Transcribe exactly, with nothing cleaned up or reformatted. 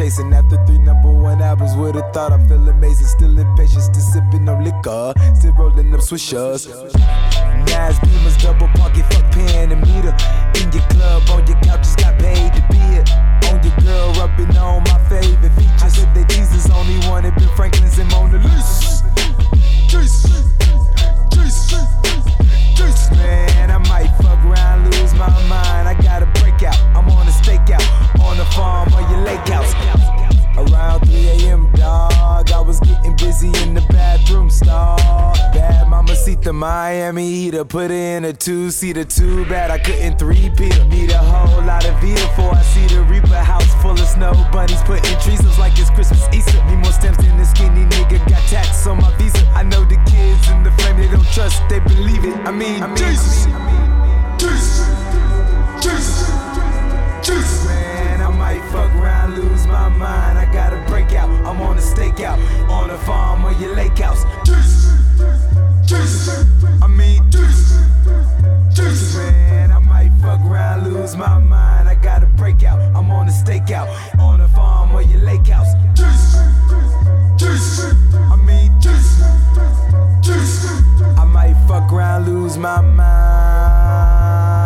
chasing after three number one albums. Would've thought I feel amazing, still impatient, still sipping on liquor, still rolling up swishers. Nas Beamers, double pocket, fuck pen and meter. In your club, on your couches, got paid to be it. On your girl, rubbing on my favorite features. I said that Jesus only wanted Ben Franklin's and Mona Lisa. Jesus, Jesus, Jesus, man, I might fuck around, lose my mind. I got a breakout, I'm on a stakeout, on the farm or your lake house. Around three a.m. dog, I was getting busy in the bathroom stall. Bad mamacita, Miami heater, put her in a two-seater. Too bad I couldn't three-peat her. Need a whole lot of Vita before I see the Reaper. House full of snow bunnies, putting trees up like it's Christmas Easter. Need more stamps than this skinny nigga, got tax on my visa. I know the kids in the flame, they don't trust, they believe it. I mean, I mean Jesus, Jesus, Jesus, Jesus. Man, I might fuck around, lose my mind. I got a breakout, I'm on a stakeout, on a farm or your lake house. Jesus, Jesus, I mean Jesus, Jesus. Man, I might fuck around, lose my mind. I got a breakout, I'm on a stakeout, on a farm or your lake house. Jesus, Jesus, I mean Jesus, Jesus. I might fuck around, lose my mind.